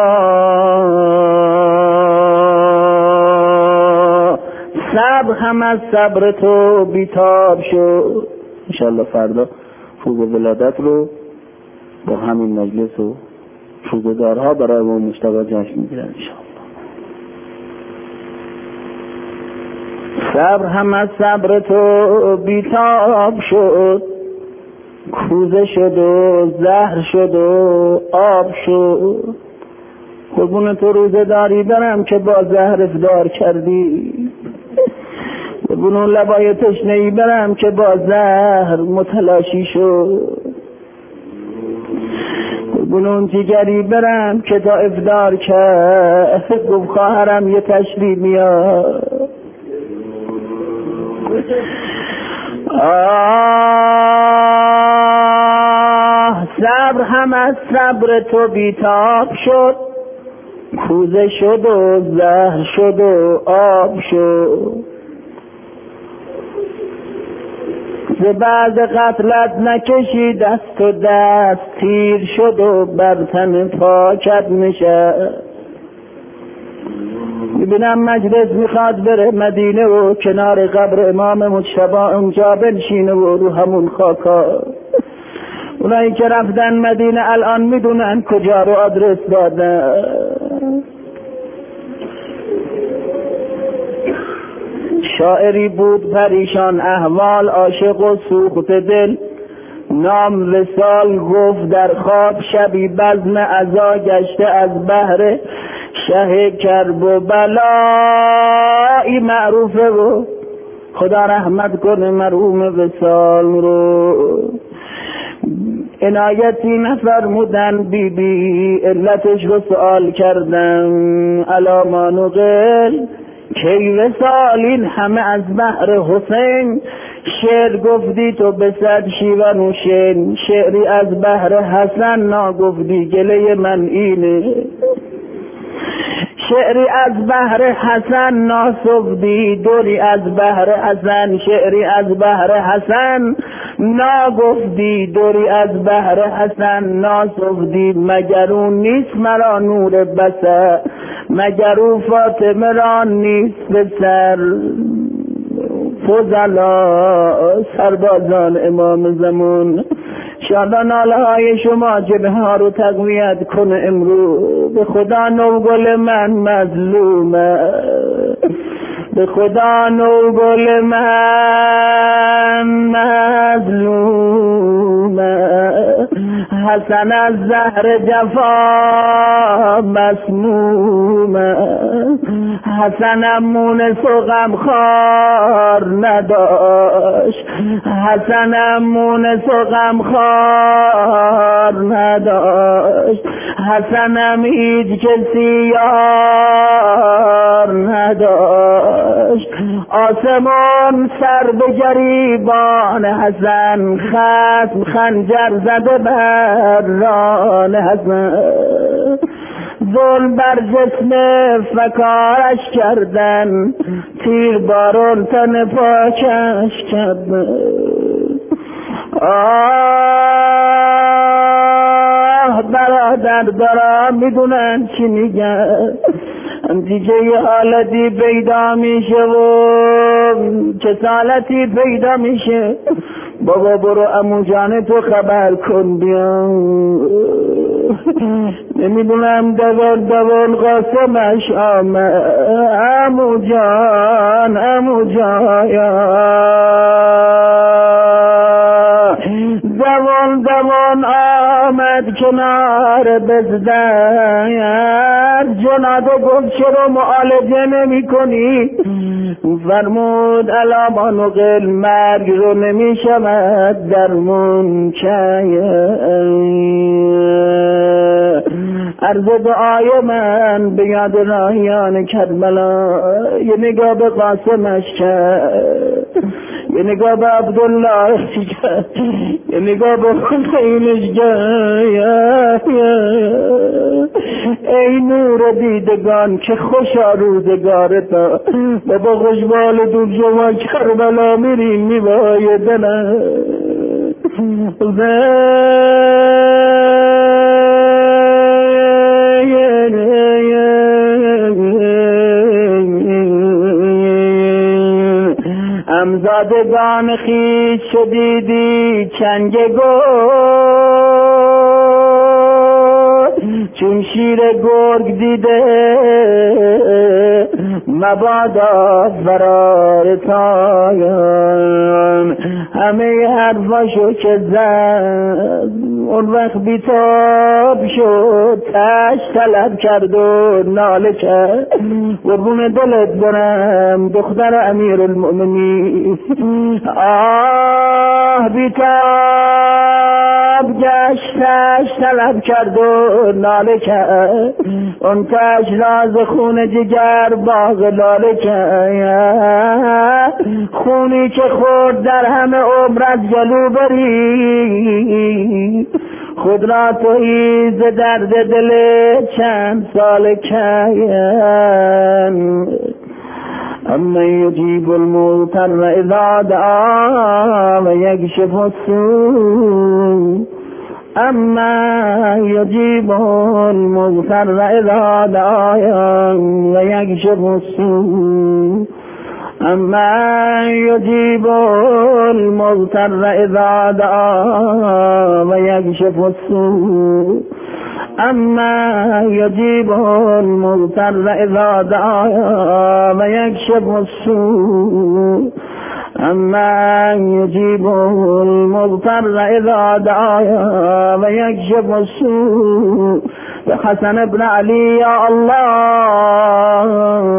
صبر هم از صبر تو بیتاب شد. انشالله فردا فوق ولادت رو با همین مجلس و روزگارها برای ما مشتاق جشن میگیرن انشالله. صبر هم از صبر تو بیتاب شد کوزه شد و زهر شد و آب شد قربون تو روزه داری برم که با زهر افطار کردی قربون اون لبای تشنه‌ای برم که با زهر متلاشی شد قربون اون جگری برم که تا افطار کرد گفت خواهرم یه تشریف میاد صبر هم از صبر تو بیتاب شد کوزه شد و زهر شد و آب شد ز بعد قتلت نکشی دست و دست تیر شد و بر تن پاکت نشست میبینم مجلس میخواد بره مدینه و کنار قبر امام مجتبی اونجا بنشینه و رو همون خاکا اونایی که رفتن مدینه الان میدونن کجا رو آدرس دادن شاعری بود پریشان احوال عاشق و سوخت دل نام وصال گفت در خواب شبی بزم عزا گشته از بحر شه کرب و بلایی معروفه و خدا رحمت کنه مرحوم وصال رو عنایتی نفرمودن بی بی علتش رو سوال کردم علاما نقل کی وصالین همه از بحر حسین شعر گفتی تو به صد شیون و شن شعری از بحر حسن ناگفتی گله من اینه شعری از بحر حسن ناسفدی دوری از بحر حسن شعری از بحر حسن ناگفتی دوری از بحر حسن ناسفدی مگر اون نیست مرا نور بصر مگر او فاطمه را نیست به سر فضلا سربازان امام زمان شادا ناله های شما جبه ها رو تقویت کنه امروز به خدا نوگل من مظلومه به خدا نوگل من مظلومه حسن از زهر جفا مسموم، حسنم مونس و غمخوار نداشت، حسنم مونس و غمخوار نداشت، حسنم هیچ کسی یار نداشت. آسمان سر به گریبان حسن، خصم خنجر زده بر ران حسن، ظلم بر جسم فکارش کردن، تیر بارون تن پاکش کردن. آه برادر دارم میدونن چی میگن، دیگه یه حالتی پیدا میشه و کسالتی پیدا میشه. بابا برو عمو جان تو خبر کن بیان، نمیدونم دوان قاسمش آمد. عمو جان عمو جان دوان آمد کنار بزدر، جناده گفت چرا معالجه نمی کنی؟ فرمود علامان و قل مرگ رو نمی شود درمون چه. عرض دعای من به یاد راهیان کربلا، یه نگاه به قاسمش کرد، یه نگاه به عبدالله کرد، یه نگاه به حسینش کرد. ای نور دیدگان که خوشا روزگارتا، بابا خوشبال دور شما کربلا میریم میبایدنه. امزادگان خیش شدیدی چنگ گرگ، چون شیر گرگ دیده مبادا فرار تایم. همه حرفاشو که زد اون وقت بیتاب شد، تش طلب کرد و ناله کرد. قربون دلت برم دختر امیر المؤمنین. آه بیتاب گشت، تش طلب کرد و ناله کرد. اون تش راز خون جگر باغ لاله کرد. خونی که خورد در همه عمر از جلو بری، خود را تویی ز درد دل چند سال کن. اما یجیب المضطر اذا دعا و یکشف السوء، اما یجیب المضطر اذا دعا و یکشف السوء، اما یجیب المضطر اذا دعا و یکشف السوء، اما یجیب المضطر اذا دعا و یکشف السوء، اما یجیب المضطر اذا دعا و یکشف السوء. حسن ابن علی یا الله.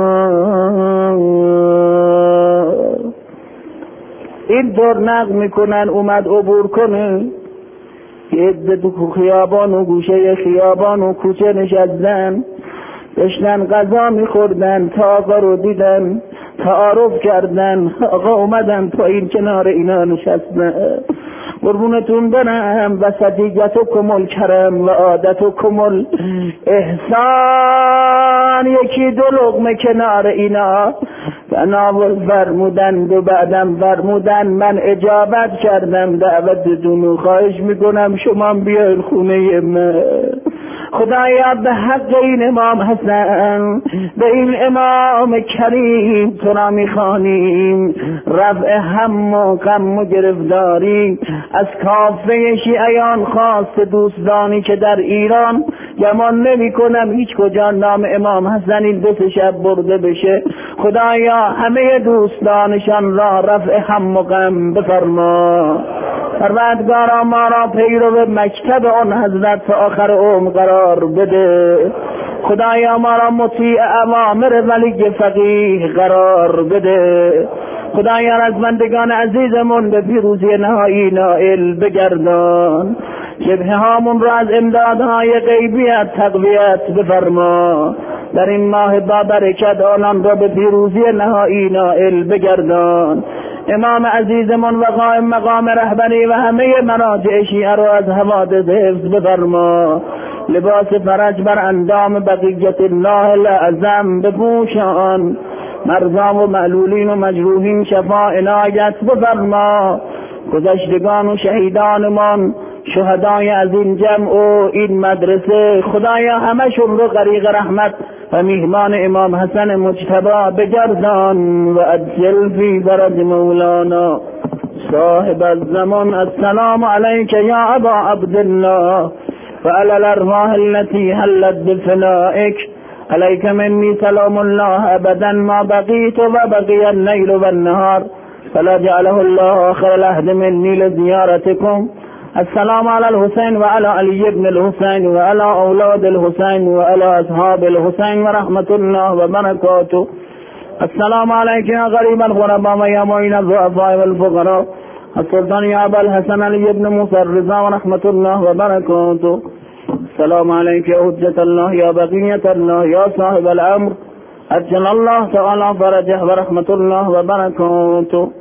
این دور نقل میکنن اومد عبور کنه، یه عده تو خیابان و گوشه خیابان و کوچه نشستن، داشتن غذا میخوردن تا آقا رو دیدن، تعارف کردن. آقا اومدن پایین کنار اینا نشستن. قربونتون برم وسطیت و کمل کرم و عادت و کمل احسان، یکی دو لقمه کنار اینا تناول فرمودند و بعدم فرمودن من اجابت کردم دعوتتون و خواهش میکنم شما بیاین خونه من. خدایا به حق این امام حسن، به این امام کریم تو را میخوانیم، رفع هم و غم و گرفتاری از کافه شیعیان خاص دوستانی که در ایران گمان نمی کنم هیچ کجا نام امام حسن این دو شب برده بشه. خدایا همه دوستانشان را رفع هم و غم بفرما. پروردگارا ما را پیرو مکتب آن حضرت تا آخر عمر قرار بده. خدایا ما را مطیع اوامر ولی فقیه قرار بده. خدایا از بندگان عزیزمون به پیروزی نهایی نائل بگردان. جبهه هامون را از امدادهای غیبیت تقویت بفرما. در این ماه با برکت آنان را به پیروزی نهایی نائل بگردان. امام عزیزمون و قائم مقام رهبری و همه مراجع شیعه را از حوادث حفظ بفرما. لباس فرج بر اندام بقیت الله الاعظم بپوشان. مرضا و معلولین و مجروحین شفا عنایت بفرما. گذشتگان و شهیدانمان شهدای از این جمع و این مدرسه خدایا همشون رو غریق رحمت و میهمان امام حسن مجتبی بگردان. و ادخل فی فرج مولانا صاحب الزمان. السلام علیک یا ابا عبدالله و علی الارواح التي حلت بفنائک. علیک منی سلام الله ابدا ما بقیت و بقی اللیل و النهار فلا جعله الله آخر العهد منی لزیارتکم. السلام على الحسين وعلى علي بن الحسين وعلى أولاد الحسين وعلى أصحاب الحسين ورحمة الله وبركاته. السلام عليك يا غريب الغرباء ويا معين الضعفاء والفقراء. السلطان يا أبا الحسن علي بن موسى الرضا ورحمة الله وبركاته. السلام عليك يا حجة الله يا بقية الله يا صاحب الأمر. أجل الله تعالى فرجه ورحمة الله وبركاته.